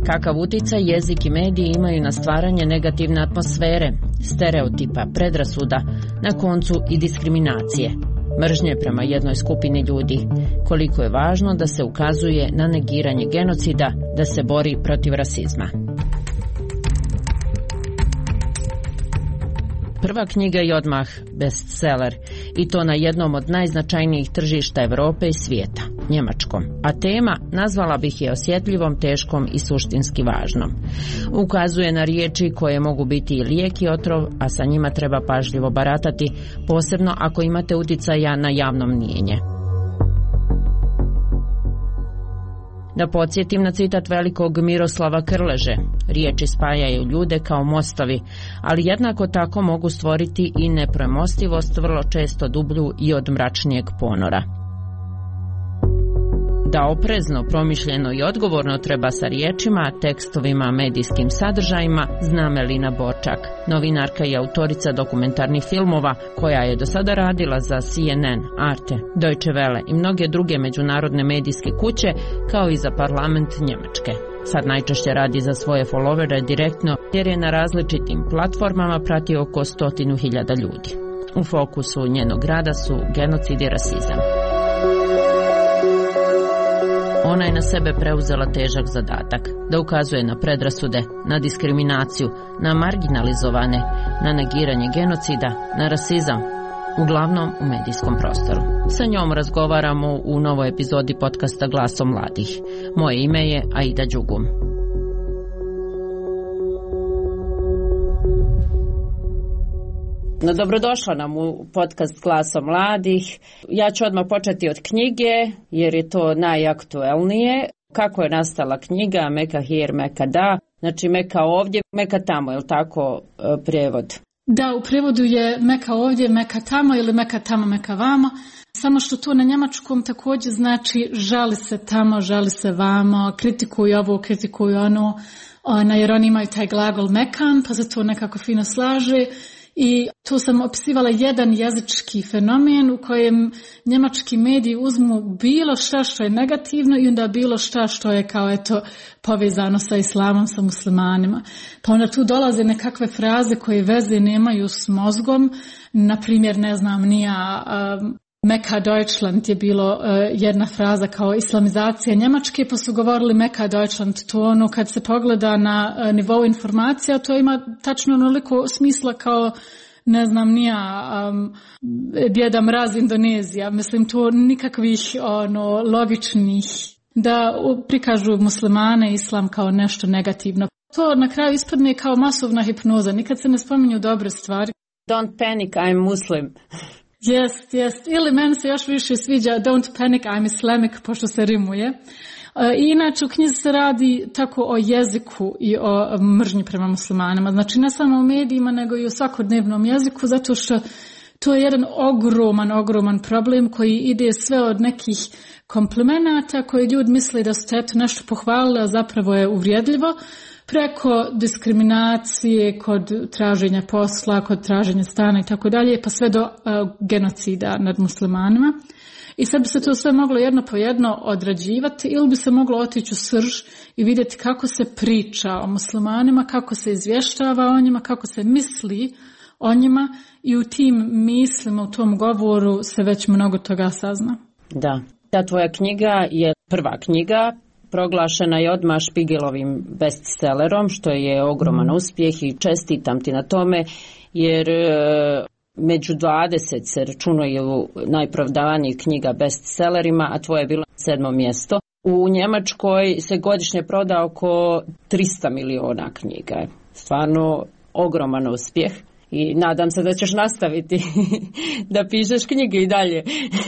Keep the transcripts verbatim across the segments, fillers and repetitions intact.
Kakav uticaj jezik i mediji imaju na stvaranje negativne atmosfere, stereotipa, predrasuda, na koncu i diskriminacije, mržnje prema jednoj skupini ljudi, koliko je važno da se ukazuje na negiranje genocida, da se bori protiv rasizma. Prva knjiga je odmah bestseller, i to na jednom od najznačajnijih tržišta Europe i svijeta, njemačkom, a tema nazvala bih je osjetljivom, teškom i suštinski važnom. Ukazuje na riječi koje mogu biti i lijek i otrov, a sa njima treba pažljivo baratati, posebno ako imate uticaja na javno mnijenje. Da podsjetim na citat velikog Miroslava Krleže, riječi spajaju ljude kao mostovi, ali jednako tako mogu stvoriti i nepremostivost, vrlo često dublju i od mračnijeg ponora. Da oprezno, promišljeno i odgovorno treba sa riječima, tekstovima, medijskim sadržajima, zna Melina Borčak, novinarka i autorica dokumentarnih filmova, koja je do sada radila za C N N, Arte, Deutsche Welle i mnoge druge međunarodne medijske kuće, kao i za parlament Njemačke. Sad najčešće radi za svoje followere direktno, jer je na različitim platformama prati oko stotinu hiljada ljudi. U fokusu njenog rada su genocid i rasizam. Ona je na sebe preuzela težak zadatak, da ukazuje na predrasude, na diskriminaciju, na marginalizovane, na negiranje genocida, na rasizam, uglavnom u medijskom prostoru. Sa njom razgovaramo u novoj epizodi podcasta Glasom mladih. Moje ime je Aida Đugum. No, dobrodošla nam u podcast Glasom mladih. Ja ću odmah početi od knjige, jer je to najaktuelnije. Kako je nastala knjiga Meka hier, Meka da? Znači Meka ovdje, Meka tamo, je li tako prijevod? Da, u prijevodu je Meka ovdje, Meka tamo ili Meka tamo, Meka vamo. Samo što to na njemačkom također znači žali se tamo, žali se vamo, kritikuju ovo, kritikuju ono, ona, jer oni imaju taj glagol mekan, pa se to nekako fino slaže. I tu sam opisivala jedan jezički fenomen u kojem njemački mediji uzmu bilo šta što je negativno i onda bilo šta što je kao eto povezano sa islamom, sa muslimanima. Pa onda tu dolaze nekakve fraze koje veze nemaju s mozgom, na primjer ne znam nija um, Meka Deutschland je bilo uh, jedna fraza kao islamizacija Njemačke, pa su govorili Meka Deutschland, to ono kad se pogleda na uh, nivou informacija, to ima tačno onoliko smisla kao ne znam nija um, Djeda Mraz Indonezija, mislim to nikakvih ono logičnih da prikažu muslimane i islam kao nešto negativno. To na kraju ispadne kao masovna hipnoza, nikad se ne spominju dobre stvari. Don't panic, I'm Muslim. Jest, jest. Ili meni se još više sviđa Don't panic, I'm Islamic, pošto se rimuje. I inače u knjizi se radi tako o jeziku i o mržnji prema muslimanima. Znači ne samo u medijima, nego i u svakodnevnom jeziku, zato što to je jedan ogroman, ogroman problem koji ide sve od nekih komplimenata koje ljudi misle da su eto nešto pohvalili, a zapravo je uvrijedljivo, preko diskriminacije kod traženja posla, kod traženja stana i tako dalje, pa sve do uh, genocida nad muslimanima. I sad bi se to sve moglo jedno po jedno odrađivati ili bi se moglo otići u srž i vidjeti kako se priča o muslimanima, kako se izvještava o njima, kako se misli o njima i u tim mislima, u tom govoru se već mnogo toga sazna. Da, ta tvoja knjiga je prva knjiga, proglašena je odmah Špigelovim bestsellerom, što je ogroman uspjeh i čestitam ti na tome, jer među dvadeset se računaju najprodavanijih knjiga bestsellerima, a tvoje je bilo sedmo mjesto. U Njemačkoj se godišnje proda oko tristo miliona knjiga. Stvarno ogroman uspjeh. I nadam se da ćeš nastaviti da pišeš knjige i dalje.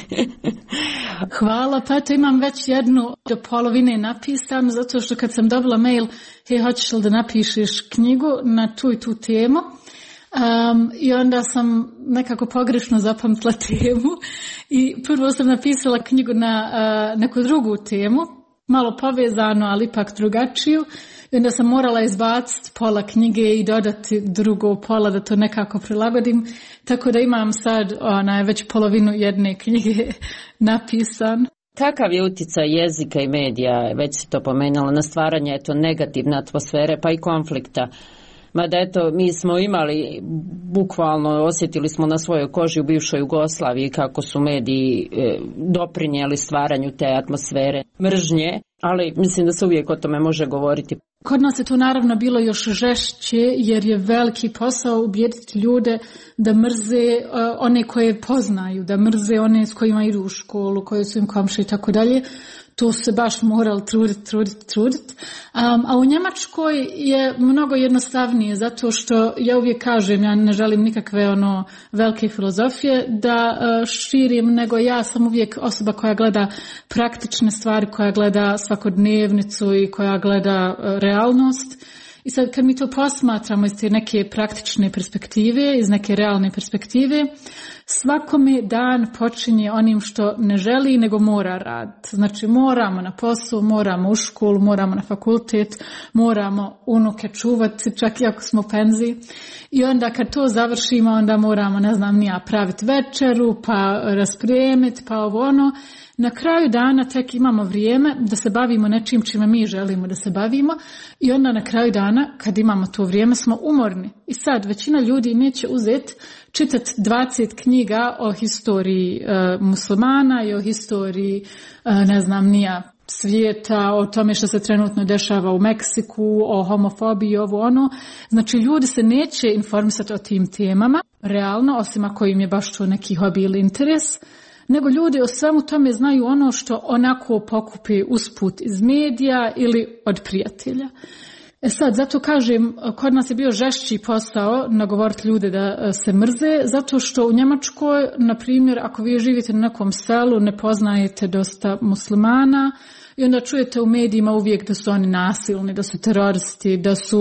Hvala, pa eto imam već jednu do polovine napisanu, zato što kad sam dobila mail, hej, hoćeš li da napišeš knjigu na tu i tu temu? Um, I onda sam nekako pogrešno zapamtila temu i prvo sam napisala knjigu na uh, neku drugu temu, malo povezano, ali ipak drugačiju. I onda sam morala izbaciti pola knjige i dodati drugo pola da to nekako prilagodim. Tako da imam sad ona, već polovinu jedne knjige napisan. Kakav je utjecaj jezika i medija, već si to pomenula, na stvaranje eto, negativne atmosfere pa i konflikta? Mada eto, mi smo imali, bukvalno osjetili smo na svojoj koži u bivšoj Jugoslaviji kako su mediji e, doprinijeli stvaranju te atmosfere mržnje, ali mislim da se uvijek o tome može govoriti. Kod nas je to naravno bilo još žešće jer je veliki posao ubijediti ljude da mrze uh, one koje poznaju, da mrze one s kojima idu u školu, koje su im komšije i tako dalje. To se baš morali truditi, truditi, truditi. Um, a u Njemačkoj je mnogo jednostavnije zato što ja uvijek kažem, ja ne želim nikakve ono velike filozofije da uh, širim, nego ja sam uvijek osoba koja gleda praktične stvari, koja gleda svakodnevnicu i koja gleda uh, realnost. I sad kad mi to posmatramo iz te neke praktične perspektive, iz neke realne perspektive, svakome dan počinje onim što ne želi nego mora raditi. Znači moramo na posao, moramo u školu, moramo na fakultet, moramo unuke čuvati, čak i ako smo u penziji. I onda kad to završimo, onda moramo, ne znam, nija praviti večeru, pa raspremiti, pa ovo ono. Na kraju dana tek imamo vrijeme da se bavimo nečim čime mi želimo da se bavimo i onda na kraju dana kad imamo to vrijeme smo umorni. I sad većina ljudi neće uzeti čitati dvadeset knjiga o historiji e, muslimana i o historiji e, ne znam nija svijeta, o tome što se trenutno dešava u Meksiku, o homofobiji, ovo ono. Znači ljudi se neće informisati o tim temama, realno, osim ako im je baš to neki hobi ili interes. Nego ljudi o svemu tome znaju ono što onako pokupi usput iz medija ili od prijatelja. E sad, zato kažem, kod nas je bio žešći posao nagovoriti ljude da se mrze, zato što u Njemačkoj, na primjer, ako vi živite na nekom selu, ne poznajete dosta muslimana i onda čujete u medijima uvijek da su oni nasilni, da su teroristi, da su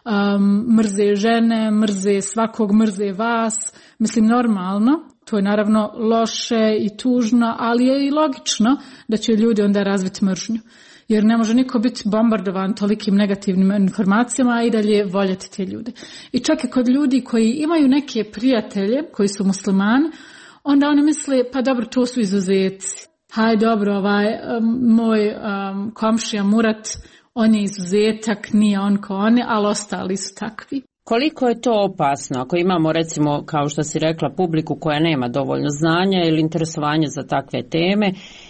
um, mrze žene, mrze svakog, mrze vas. Mislim, normalno. To je naravno loše i tužno, ali je i logično da će ljudi onda razviti mržnju. Jer ne može niko biti bombardovan tolikim negativnim informacijama, a i dalje voljeti te ljude. I čak i kod ljudi koji imaju neke prijatelje koji su muslimani, onda oni misle, pa dobro, to su izuzeci. Haj, dobro, ovaj um, moj um, komšija Murat, on je izuzetak, nije on ko oni, ali ostali su takvi. Koliko je to opasno ako imamo, recimo, kao što si rekla, publiku koja nema dovoljno znanja ili interesovanja za takve teme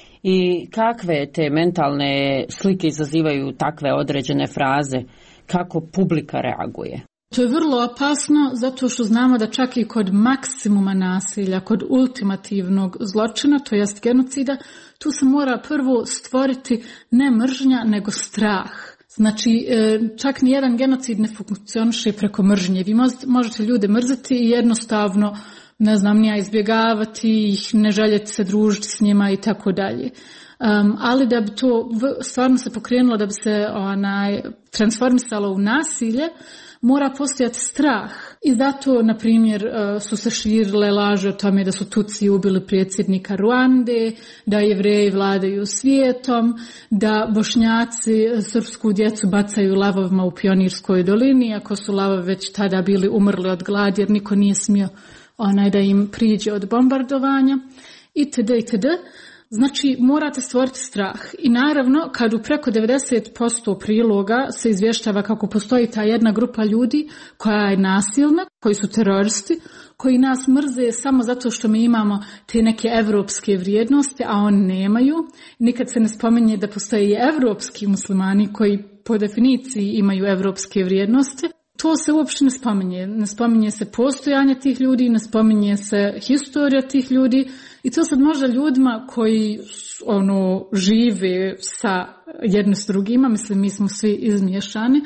i kakve te mentalne slike izazivaju takve određene fraze, kako publika reaguje? To je vrlo opasno zato što znamo da čak i kod maksimuma nasilja, kod ultimativnog zločina, to jest genocida, tu se mora prvo stvoriti ne mržnja nego strah. Znači, čak ni jedan genocid ne funkcioniše preko mržnje. Vi možete ljude mrziti i jednostavno, ne znam, nija izbjegavati ih, ne željeti se družiti s njima i tako dalje. Um, ali da bi to stvarno se pokrenulo, da bi se onaj, transformisalo u nasilje, mora postojati strah. I zato, na primjer, su se širile laže o tome da su Tutsi ubili predsjednika Ruande, da Jevreji vladaju svijetom, da Bošnjaci srpsku djecu bacaju lavovima u Pionirskoj dolini, ako su lavovi već tada bili umrli od gladi, jer niko nije smio onaj da im priđe od bombardovanja, itd. itd. Znači, morate stvoriti strah. I naravno, kad u preko devedeset posto priloga se izvještava kako postoji ta jedna grupa ljudi koja je nasilna, koji su teroristi, koji nas mrze samo zato što mi imamo te neke evropske vrijednosti, a oni nemaju. Nikad se ne spominje da postoje i evropski muslimani koji po definiciji imaju evropske vrijednosti. To se uopšte ne spominje. Ne spominje se postojanje tih ljudi, ne spominje se historija tih ljudi. I to sad možda ljudima koji ono, žive sa jedno s drugima, mislim mi smo svi izmiješani,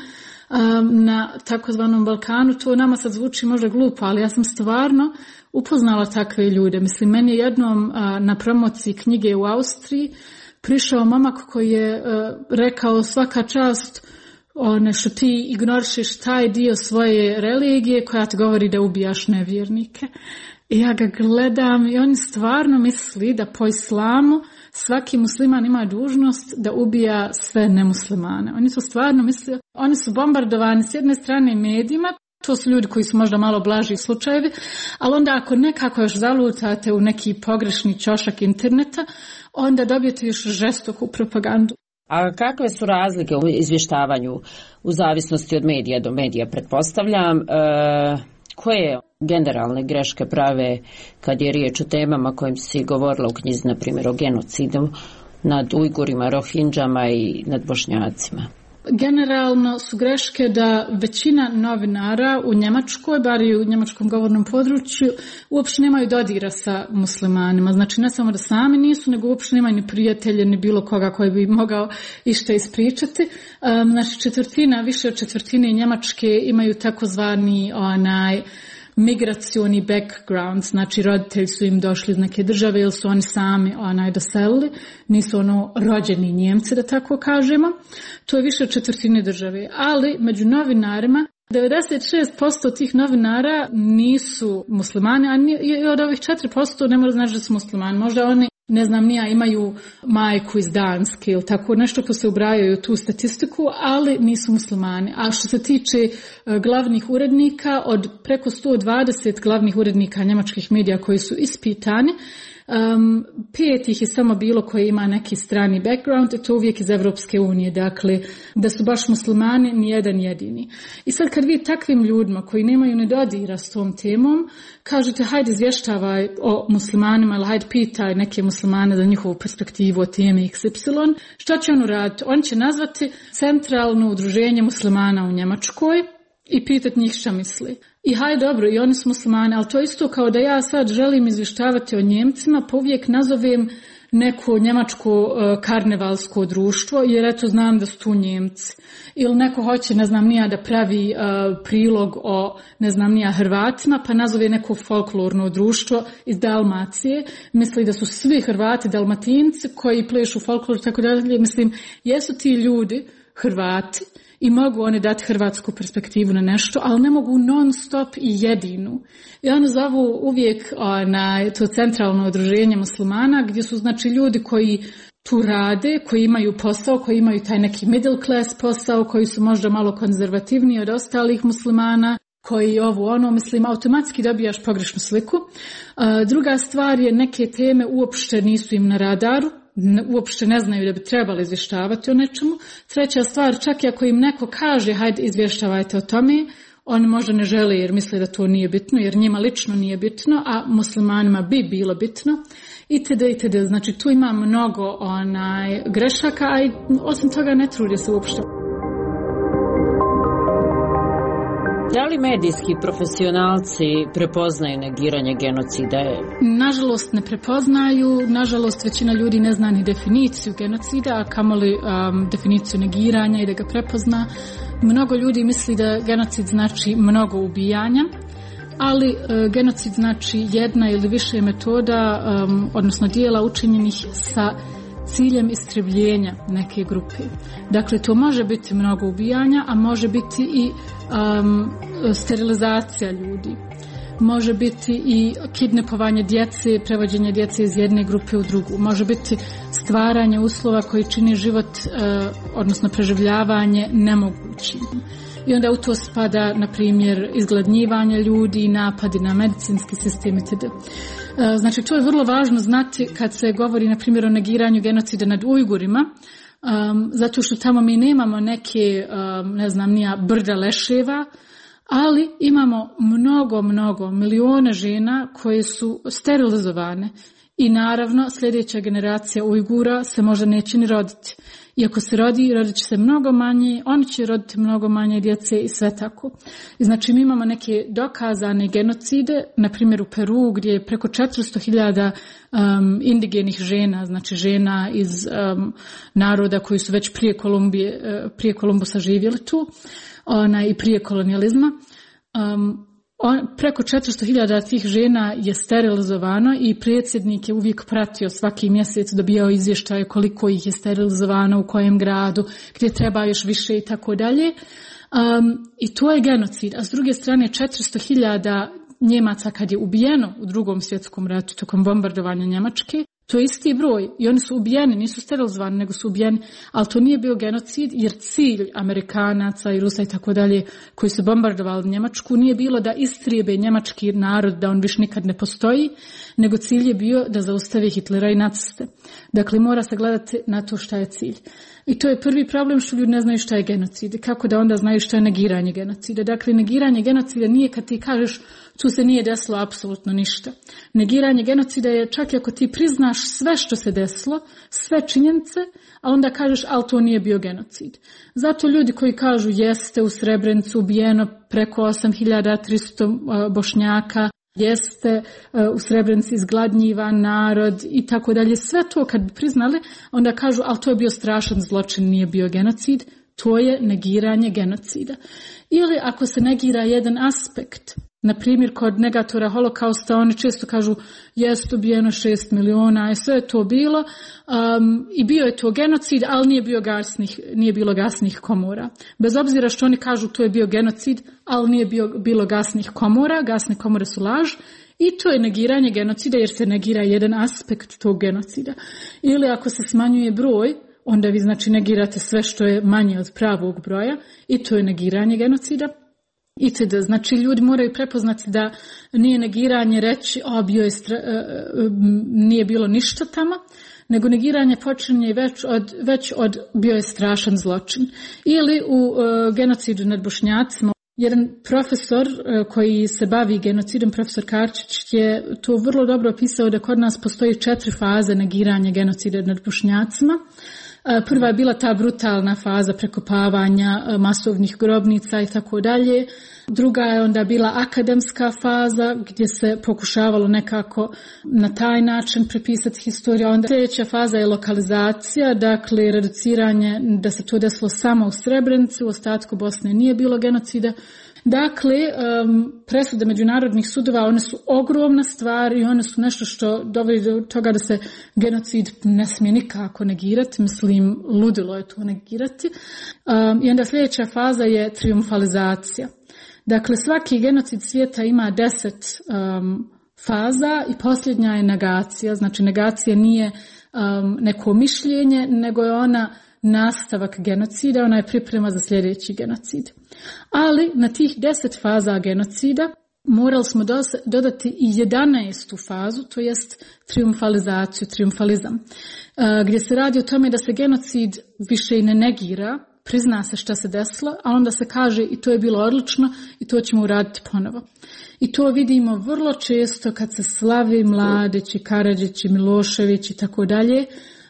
um, na takozvanom Balkanu, to nama sad zvuči možda glupo, ali ja sam stvarno upoznala takve ljude. Mislim, meni je jednom uh, na promociji knjige u Austriji prišao momak koji je uh, rekao svaka čast one što ti ignorišeš taj dio svoje religije koja ti govori da ubijaš nevjernike. I ja ga gledam i on stvarno misli da po islamu svaki musliman ima dužnost da ubija sve nemuslimane. Oni su stvarno mislili, oni su bombardovani s jedne strane medijima, to su ljudi koji su možda malo blaži slučajevi, ali onda ako nekako još zalutate u neki pogrešni ćošak interneta, onda dobijete još žestoku propagandu. A kakve su razlike u izvještavanju u zavisnosti od medija do medija, pretpostavljam? E, koje generalne greške prave kad je riječ o temama kojim si govorila u knjizi, na primjer o genocidu nad Ujgurima, Rohinđama i nad Bošnjacima? Generalno su greške da većina novinara u Njemačkoj, bar i u njemačkom govornom području, uopće nemaju dodira sa muslimanima. Znači ne samo da sami nisu, nego uopće nemaju ni prijatelje, ni bilo koga koji bi mogao išta ispričati. Um, znači četvrtina, više od četvrtine Njemačke imaju takozvani onaj migracioni background, znači roditelji su im došli iz neke države ili su oni sami onaj doselili, nisu ono rođeni Njemci, da tako kažemo. To je više od četvrtine države, ali među novinarima devedeset šest posto tih novinara nisu muslimani, a od ovih četiri posto ne mora znači da su muslimani. Možda oni, ne znam nija, imaju majku iz Danske ili tako nešto, pa se ubrajaju tu statistiku, ali nisu muslimani. A što se tiče glavnih urednika, od preko sto dvadeset glavnih urednika njemačkih medija koji su ispitani, Um, pet ih je samo bilo koji ima neki strani background, i to uvijek iz Evropske unije, dakle da su baš muslimani nijedan jedini. I sad kad vi takvim ljudima koji nemaju ni dodira s tom temom kažete hajde izvještavaj o muslimanima ili hajde pitaj neke muslimane za njihovu perspektivu o temi iks ipsilon, šta će on uraditi? On će nazvati centralno udruženje muslimana u Njemačkoj i pitati njih šta misli. I haj dobro, i oni su muslimani, ali to isto kao da ja sad želim izvještavati o Njemcima, pa uvijek nazovem neko njemačko uh, karnevalsko društvo, jer eto znam da su tu Njemci. Ili neko hoće, ne znam nija, da pravi uh, prilog o, ne znam nija, Hrvatima, pa nazove neko folklorno društvo iz Dalmacije. Misli da su svi Hrvati Dalmatinci koji plešu folklor, tako dalje. Mislim, jesu ti ljudi Hrvati i mogu oni dati hrvatsku perspektivu na nešto, ali ne mogu non stop i jedinu. I oni zovu uvijek na to centralno udruženje muslimana, gdje su znači ljudi koji tu rade, koji imaju posao, koji imaju taj neki middle class posao, koji su možda malo konzervativniji od ostalih muslimana, koji ovo ono, mislim, automatski dobijaš pogrešnu sliku. Druga stvar je, neke teme uopšte nisu im na radaru, uopšte ne znaju da bi trebali izvještavati o nečemu. Treća stvar, čak i ako im neko kaže hajde izvještavajte o tome, oni možda ne žele jer misle da to nije bitno, jer njima lično nije bitno, a muslimanima bi bilo bitno. Itd. itd. Znači tu ima mnogo onaj grešaka, a i osim toga ne trudi se uopšte. Da li medijski profesionalci prepoznaju negiranje genocida? Nažalost ne prepoznaju, nažalost većina ljudi ne zna ni definiciju genocida, a kamoli um, definiciju negiranja i da ga prepozna. Mnogo ljudi misli da genocid znači mnogo ubijanja, ali uh, genocid znači jedna ili više metoda, um, odnosno dijela učinjenih sa ciljem istrebljenja neke grupe. Dakle, to može biti mnogo ubijanja, a može biti i um, sterilizacija ljudi. Može biti i kidnapovanje djece, prevođenje djece iz jedne grupe u drugu. Može biti stvaranje uslova koji čini život, uh, odnosno preživljavanje, nemogućim. I onda u to spada, na primjer, izgladnjivanje ljudi, napadi na medicinski sistem itd. Znači, to je vrlo važno znati kad se govori, na primjer, o negiranju genocida nad Ujgurima, um, zato što tamo mi nemamo neke, um, ne znam, nija brda leševa, ali imamo mnogo, mnogo, milione žena koje su sterilizovane. I naravno, sljedeća generacija Ujgura se možda neće ni roditi. I ako se rodi, rodit će se mnogo manje, oni će roditi mnogo manje djece i sve tako. I znači mi imamo neke dokazane genocide, na primjer u Peru gdje je preko četiristo hiljada um, indigenih žena, znači žena iz um, naroda koji su već prije Kolumbije, uh, prije Kolumbusa živjeli tu, ona, i prije kolonijalizma. Um, On, preko četiristo hiljada tih žena je sterilizovano i predsjednik je uvijek pratio svaki mjesec, dobijao izvještaje koliko ih je sterilizovano, u kojem gradu, gdje treba još više i tako dalje. Um, I to je genocid. A s druge strane četiristo hiljada Njemaca kad je ubijeno u Drugom svjetskom ratu tokom bombardovanja Njemačke, To je isti broj i oni su ubijeni, nisu sterilizovani, nego su ubijeni, ali to nije bio genocid jer cilj Amerikanaca i Rusa i tako dalje koji su bombardovali Njemačku nije bilo da istrijebe njemački narod, da on više nikad ne postoji, nego cilj je bio da zaustavi Hitlera i naciste. Dakle, mora se gledati na to šta je cilj. I to je prvi problem što ljudi ne znaju šta je genocid. Kako da onda znaju šta je negiranje genocida? Dakle, negiranje genocida nije kad ti kažeš tu se nije desilo apsolutno ništa. Negiranje genocida je čak i ako ti priznaš sve što se desilo, sve činjenice, a onda kažeš ali to nije bio genocid. Zato ljudi koji kažu jeste u Srebrenicu ubijeno preko osam hiljada tristo Bošnjaka, jeste u Srebrenici izgladnjivan narod i tako dalje. Sve to kad bi priznali, onda kažu ali to je bio strašan zločin, nije bio genocid. To je negiranje genocida. Ili ako se negira jedan aspekt, na primjer kod negatora holokausta, oni često kažu jest ubijeno šest miliona, i sve je to bilo um, i bio je to genocid, ali nije, bio gasnih, nije bilo gasnih komora. Bez obzira što oni kažu to je bio genocid, ali nije bio, bilo gasnih komora, gasne komore su laž. I to je negiranje genocida jer se negira jedan aspekt tog genocida. Ili ako se smanjuje broj, onda vi znači negirate sve što je manje od pravog broja i to je negiranje genocida. Itd. Znači ljudi moraju prepoznati da nije negiranje reći o, bio je stra... nije bilo ništa tamo, nego negiranje počinje već od, već od bio je strašan zločin. Ili u uh, genocidu nad Bošnjacima. Jedan profesor uh, koji se bavi genocidom, profesor Karčić, je to vrlo dobro opisao da kod nas postoji četiri faze negiranja genocida nad Bošnjacima. Prva je bila ta brutalna faza prekopavanja masovnih grobnica i tako dalje. Druga je onda bila akademska faza gdje se pokušavalo nekako na taj način prepisati historiju. Onda sljedeća faza je lokalizacija, dakle reduciranje da se to desilo samo u Srebrenici, u ostatku Bosne nije bilo genocida. Dakle, um, presude međunarodnih sudova, one su ogromna stvar i one su nešto što dovodi do toga da se genocid ne smije nikako negirati. Mislim, ludilo je to negirati. Um, I onda sljedeća faza je triumfalizacija. Dakle, svaki genocid svijeta ima deset um, faza i posljednja je negacija. Znači, negacija nije um, neko mišljenje, nego je ona nastavak genocida, ona je priprema za sljedeći genocid. Ali na tih deset faza genocida morali smo dodati i jedanaestu fazu, to jest triumfalizaciju, triumfalizam, gdje se radi o tome da se genocid više i ne negira, prizna se šta se desilo, a onda se kaže i to je bilo odlično i to ćemo uraditi ponovo. I to vidimo vrlo često kad se slavi Mladić i Karadžić i Milošević i tako dalje,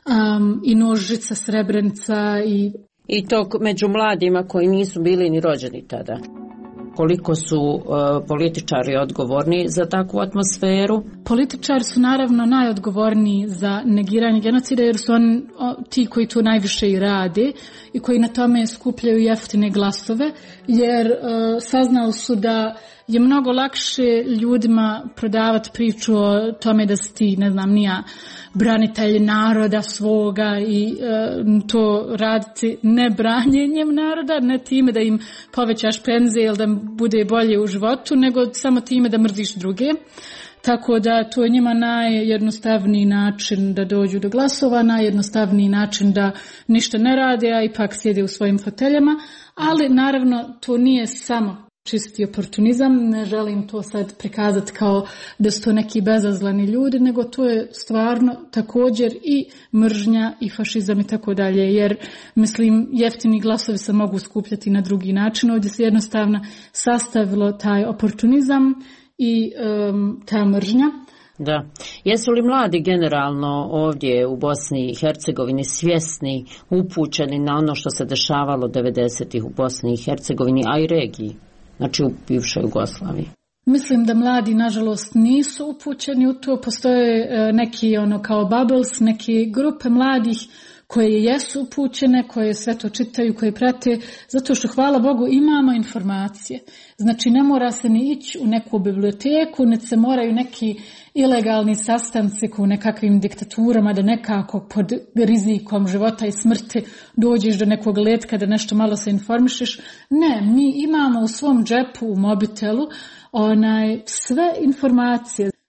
Um, i Nožica, Srebrenica i... I to među mladima koji nisu bili ni rođeni tada. Koliko su uh, političari odgovorni za takvu atmosferu? Političari su naravno najodgovorniji za negiranje genocida jer su oni o, ti koji to najviše i rade i koji na tome skupljaju jeftine glasove jer uh, saznali su da je mnogo lakše ljudima prodavati priču o tome da si ti, ne znam, nija branitelj naroda svoga i e, to raditi ne branjenjem naroda, ne time da im povećaš penzije ili da bude bolje u životu, nego samo time da mrziš druge. Tako da to je njima najjednostavniji način da dođu do glasova, najjednostavniji način da ništa ne rade, a ipak sjede u svojim foteljama, ali naravno to nije samo čisti oportunizam, ne želim to sad prikazati kao da su to neki bezazleni ljudi, nego to je stvarno također i mržnja i fašizam i tako dalje, jer mislim jeftini glasovi se mogu skupljati na drugi način, ovdje se jednostavno sastavilo taj oportunizam i um, ta mržnja. Da. Jesu li mladi generalno ovdje u Bosni i Hercegovini svjesni, upućeni na ono što se dešavalo devedesetih u Bosni i Hercegovini, a i regiji? Znači u bivšoj Jugoslaviji. Mislim da mladi nažalost nisu upućeni u to. Postoje neki ono kao bubbles, neke grupe mladih koje jesu upućene, koje sve to čitaju, koje prate, zato što hvala Bogu imamo informacije. Znači ne mora se ni ići u neku biblioteku, ne se moraju neki ilegalni sastanci u nekakvim diktaturama da nekako pod rizikom života i smrti dođeš do nekog letka da nešto malo se informišeš. Ne, mi imamo u svom džepu, u mobitelu, onaj, sve informacije.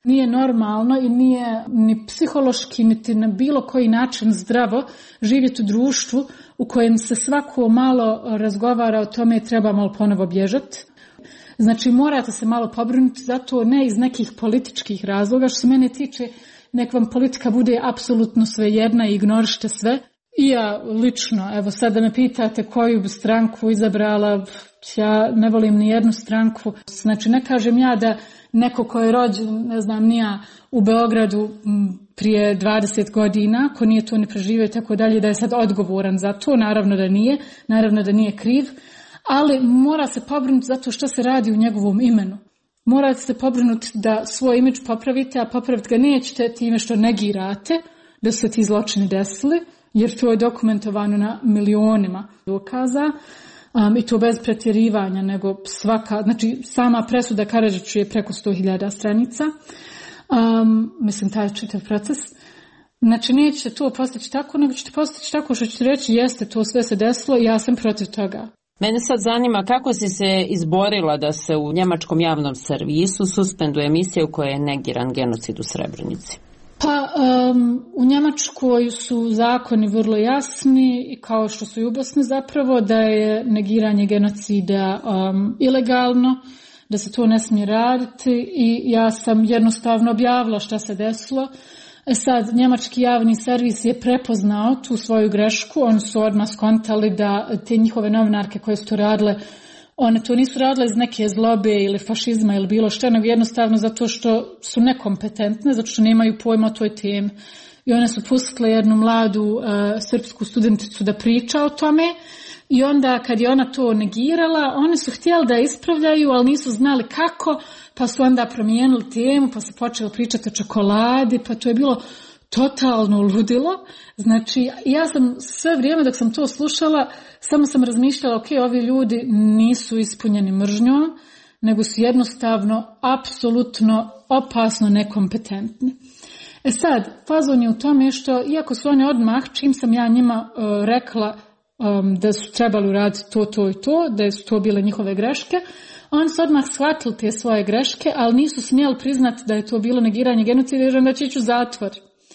nije normalno i nije ni psihološki, niti na bilo koji način zdravo živjeti u društvu u kojem se svako malo razgovara o tome treba malo ponovo bježati. Znači morate se malo pobrinuti, zato ne iz nekih političkih razloga. Što se mene tiče, nek vam politika bude apsolutno svejedna i ignorište sve. I ja lično, evo sad da me pitate koju bi stranku izabrala, ja ne volim ni jednu stranku. Znači ne kažem ja da neko ko je rođen, ne znam, nija u Beogradu prije dvadeset godina, ko nije to ne preživio i tako dalje, da je sad odgovoran za to, naravno da nije, naravno da nije kriv, ali mora se pobrinuti zato što se radi u njegovom imenu. Morate se pobrinuti da svoj imidž popravite, a popraviti ga nećete time što negirate da su se ti zločini desili, jer to je dokumentovano na milionima dokaza. Um, i to bez pretjerivanja, nego svaka, znači sama presuda Karadžiću je preko sto hiljada stranica, um, mislim taj čitav proces. Znači nećete to postići tako, nego ćete postići tako što ćete reći jeste, to sve se desilo i ja sam protiv toga. Mene sad zanima kako si se izborila da se u njemačkom javnom servisu suspenduje emisija u kojoj je negiran genocid u Srebrenici. Pa um, u Njemačkoj su zakoni vrlo jasni i kao što su i u Bosni zapravo da je negiranje genocida um, ilegalno, da se to ne smije raditi i ja sam jednostavno objavila šta se desilo. E sad, njemački javni servis je prepoznao tu svoju grešku, oni su odmah skontali da te njihove novinarke koje su to radile, one to nisu radile iz neke zlobe ili fašizma ili bilo što, nego jednostavno zato što su nekompetentne, zato što nemaju pojma o toj temi. I one su pustile jednu mladu uh, srpsku studenticu da priča o tome i onda kad je ona to negirala, one su htjeli da ispravljaju, ali nisu znali kako, pa su onda promijenili temu, pa su počeli pričati o čokoladi, pa to je bilo totalno ludilo. Znači, ja sam sve vrijeme dok sam to slušala, samo sam razmišljala, ok, ovi ljudi nisu ispunjeni mržnjom, nego su jednostavno apsolutno opasno nekompetentni. E sad, fazon je u tome što, iako su oni odmah, čim sam ja njima uh, rekla um, da su trebali uraditi to, to i to, da su to bile njihove greške, oni su odmah shvatili te svoje greške, ali nisu smjeli priznati da je to bilo negiranje genocida, jer onda će ići u zatvor.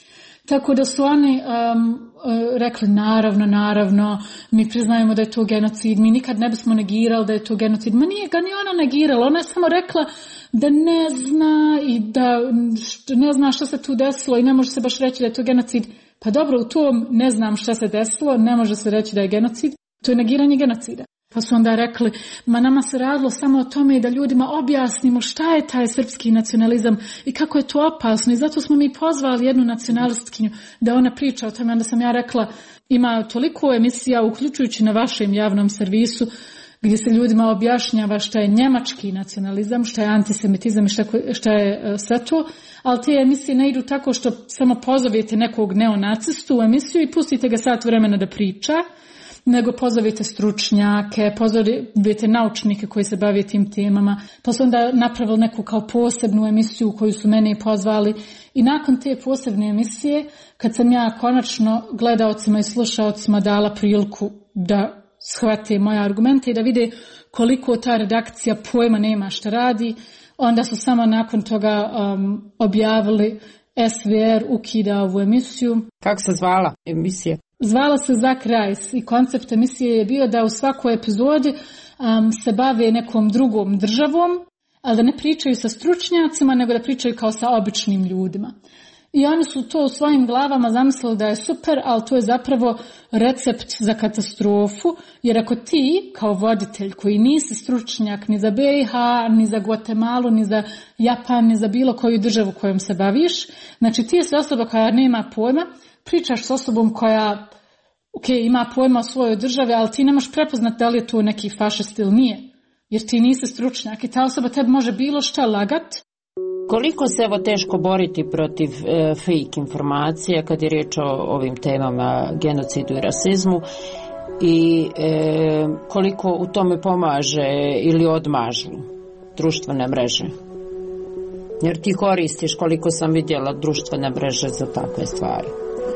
Tako da su oni um, rekli naravno, naravno, mi priznajemo da je to genocid, mi nikad ne bismo negirali da je to genocid. Ma nije ga ni ona negirala, ona je samo rekla da ne zna i da ne zna šta se tu desilo i ne može se baš reći da je to genocid. Pa dobro, u tom ne znam šta se desilo, ne može se reći da je genocid, to je negiranje genocida. Pa su onda rekli, ma nama se radilo samo o tome da ljudima objasnimo šta je taj srpski nacionalizam i kako je to opasno i zato smo mi pozvali jednu nacionalistkinju da ona priča o tome. Onda sam ja rekla, ima toliko emisija, uključujući na vašem javnom servisu, gdje se ljudima objašnjava šta je njemački nacionalizam, šta je antisemitizam i šta, šta je sve to, ali te emisije ne idu tako što samo pozovete nekog neonacistu u emisiju i pustite ga sat vremena da priča, nego pozovite stručnjake, pozovite naučnike koji se bave tim temama, pa su onda napravili neku kao posebnu emisiju koju su mene pozvali i nakon te posebne emisije, kad sam ja konačno gledaocima i slušaocima dala priliku da shvate moje argumente i da vide koliko ta redakcija pojma nema šta radi, onda su samo nakon toga um, objavili S V R ukida ovu emisiju. Kako se zvala emisija? Zvala se Zak Rajs i koncept emisije je bio da u svakoj epizodi um, se bave nekom drugom državom, ali da ne pričaju sa stručnjacima, nego da pričaju kao sa običnim ljudima. I oni su to u svojim glavama zamislili da je super, ali to je zapravo recept za katastrofu, jer ako ti kao voditelj koji nisi stručnjak ni za B i H, ni za Guatemalu, ni za Japan, ni za bilo koju državu kojom se baviš, znači ti si osoba koja nema pojma, pričaš s osobom koja ok, ima pojma o svojoj državi, ali ti ne možeš prepoznati da li je to neki fašist ili nije, jer ti nisi stručnjak i ta osoba tebi može bilo šta lagat. Koliko se evo teško boriti protiv e, fake informacija kad je riječ o ovim temama genocidu i rasizmu i e, koliko u tome pomaže ili odmažu društvene mreže? Jer ti koristiš, koliko sam vidjela, društvene mreže za takve stvari.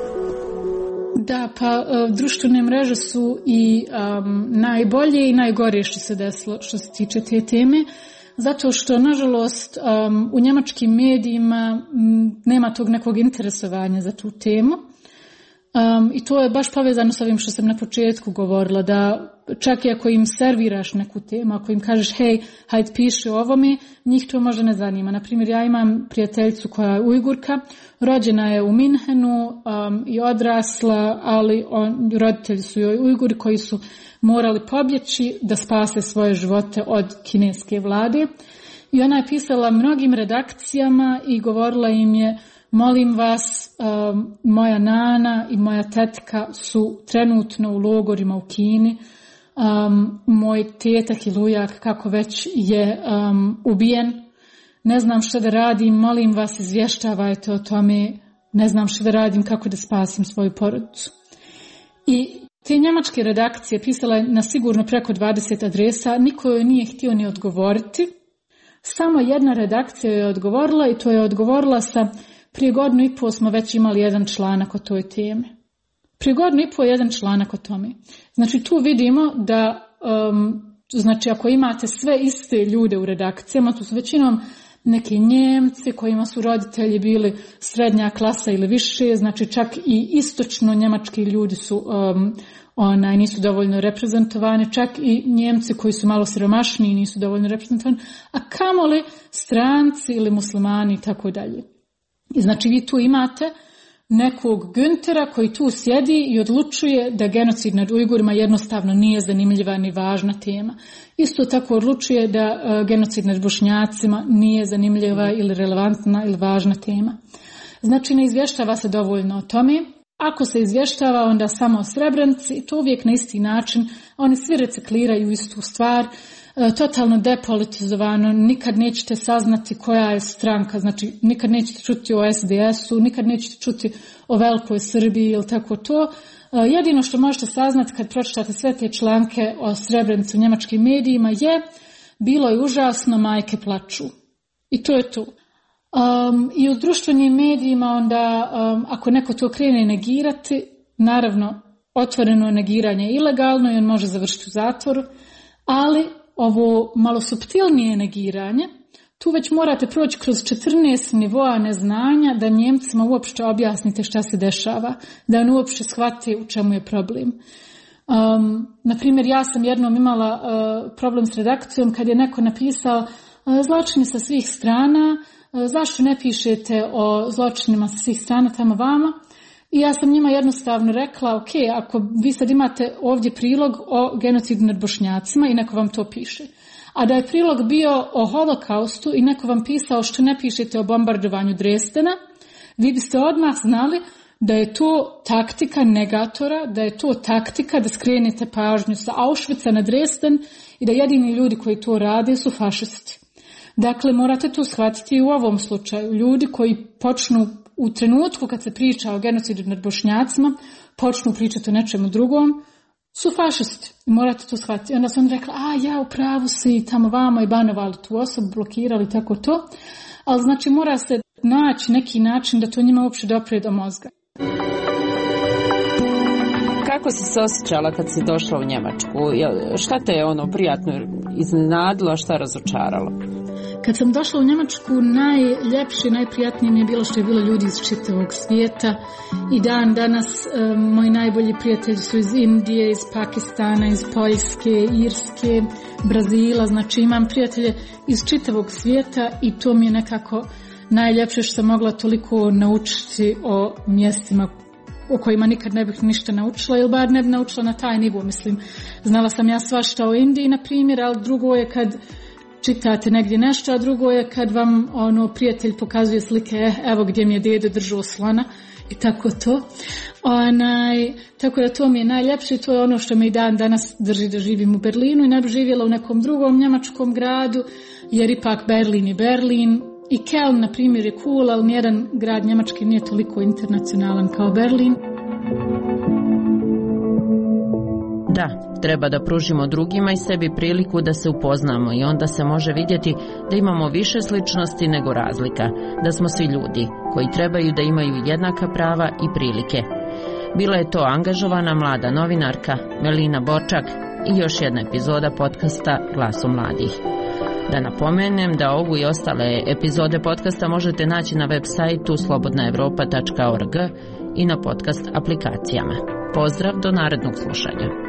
Da, pa društvene mreže su i um, najbolje i najgore što se desilo što se tiče te teme. zato što, nažalost, um, u njemačkim medijima m, nema tog nekog interesovanja za tu temu. Um, I to je baš povezano s ovim što sam na početku govorila, da čak i ako im serviraš neku temu, ako im kažeš hej, hajde piši o ovome, njih to možda ne zanima. Naprimjer, ja imam prijateljicu koja je Ujgurka, rođena je u Minhenu um, i odrasla, ali on, roditelji su joj Ujguri koji su morali pobjeći da spase svoje živote od kineske vlade. I ona je pisala mnogim redakcijama i govorila im je: molim vas, um, moja nana i moja tetka su trenutno u logorima u Kini. Um, moj tetak ili ujak, kako već, je um, ubijen. Ne znam što da radim, molim vas, izvještavajte o tome. Ne znam što da radim, kako da spasim svoju porodicu. I te njemačke redakcije pisala je na sigurno preko dvadeset adresa, niko joj nije htio ni odgovoriti. Samo jedna redakcija je odgovorila i to je odgovorila sa: prije godinu i pol smo već imali jedan članak o toj temi. Prije godinu i pol jedan članak o tome. Znači tu vidimo da, um, znači ako imate sve iste ljude u redakcijama, to su većinom neki Njemci kojima su roditelji bili srednja klasa ili više, znači čak i istočno njemački ljudi su um, onaj, nisu dovoljno reprezentovani, čak i Njemci koji su malo siromašniji nisu dovoljno reprezentovani, a kamoli stranci ili muslimani i tako dalje. I znači vi tu imate nekog Güntera koji tu sjedi i odlučuje da genocid nad Ujgurima jednostavno nije zanimljiva ni važna tema. Isto tako odlučuje da uh, genocid nad Bošnjacima nije zanimljiva ili relevantna ili važna tema. Znači ne izvještava se dovoljno o tome. Ako se izvještava, onda samo o Srebrenici, i to uvijek na isti način. Oni svi recikliraju istu stvar. Totalno depolitizovano, nikad nećete saznati koja je stranka, znači nikad nećete čuti o es de esu, nikad nećete čuti o velikoj Srbiji ili tako to. Jedino što možete saznati kad pročitate sve te članke o Srebrenici u njemačkim medijima je: bilo je užasno, majke plaču. I to je to. Um, I u društvenim medijima onda, um, ako neko to krene negirati, naravno otvoreno negiranje je ilegalno i on može završiti u zatvoru, ali ovo malo suptilnije negiranje, tu već morate proći kroz četrnaest nivoa neznanja da Njemcima uopšte objasnite šta se dešava, da on uopšte shvati u čemu je problem. Um, naprimjer, ja sam jednom imala uh, problem s redakcijom kad je neko napisao uh, zločini sa svih strana, uh, zašto ne pišete o zločinima sa svih strana tamo vama? I ja sam njima jednostavno rekla: ok, ako vi sad imate ovdje prilog o genocidu nad Bošnjacima i neko vam to piše, a da je prilog bio o holokaustu i neko vam pisao što ne pišete o bombardovanju Dresdena, vi biste odmah znali da je to taktika negatora, da je to taktika da skrenete pažnju sa Auschwitza na Dresden i da jedini ljudi koji to rade su fašisti. Dakle, morate to shvatiti i u ovom slučaju. Ljudi koji počnu u trenutku kad se priča o genocidu nad Bošnjacima, počnu pričati o nečemu drugom, su fašisti. Morate to shvatiti. Onda sam rekla: a ja, u pravu si, tamo vamo i banovali tu osobu, blokirali, tako to. Ali znači mora se naći neki način da to njima uopće dopre do mozga. Kako si se osjećala kad si došla u Njemačku? Šta te je ono prijatno iznenadilo, a šta razočaralo? Kad sam došla u Njemačku, najljepše, najprijatnije mi je bilo što je bilo ljudi iz čitavog svijeta. I dan danas e, moji najbolji prijatelji su iz Indije, iz Pakistana, iz Poljske, Irske, Brazila. Znači imam prijatelje iz čitavog svijeta i to mi je nekako najljepše što sam mogla toliko naučiti o mjestima o kojima nikad ne bih ništa naučila, ili bar ne bih naučila na taj nivo. Mislim, znala sam ja svašta o Indiji, na primjer, ali drugo je kad čitate negdje nešto, a drugo je kad vam ono prijatelj pokazuje slike, eh, evo gdje mi je djedo držao slona i tako to. Onaj, tako da to mi je najljepše, to je ono što me i dan danas drži da živim u Berlinu i ne bih živjela u nekom drugom njemačkom gradu, jer ipak Berlin je Berlin. I Köln, na primjer, je cool, ali nijedan grad njemački nije toliko internacionalan kao Berlin. Da, treba da pružimo drugima i sebi priliku da se upoznamo i onda se može vidjeti da imamo više sličnosti nego razlika, da smo svi ljudi koji trebaju da imaju jednaka prava i prilike. Bila je to angažovana mlada novinarka Melina Borčak i još jedna epizoda podcasta Glasu mladih. Da napomenem da ovu i ostale epizode podcasta možete naći na web sajtu slobodna evropa tačka org i na podcast aplikacijama. Pozdrav, do narednog slušanja.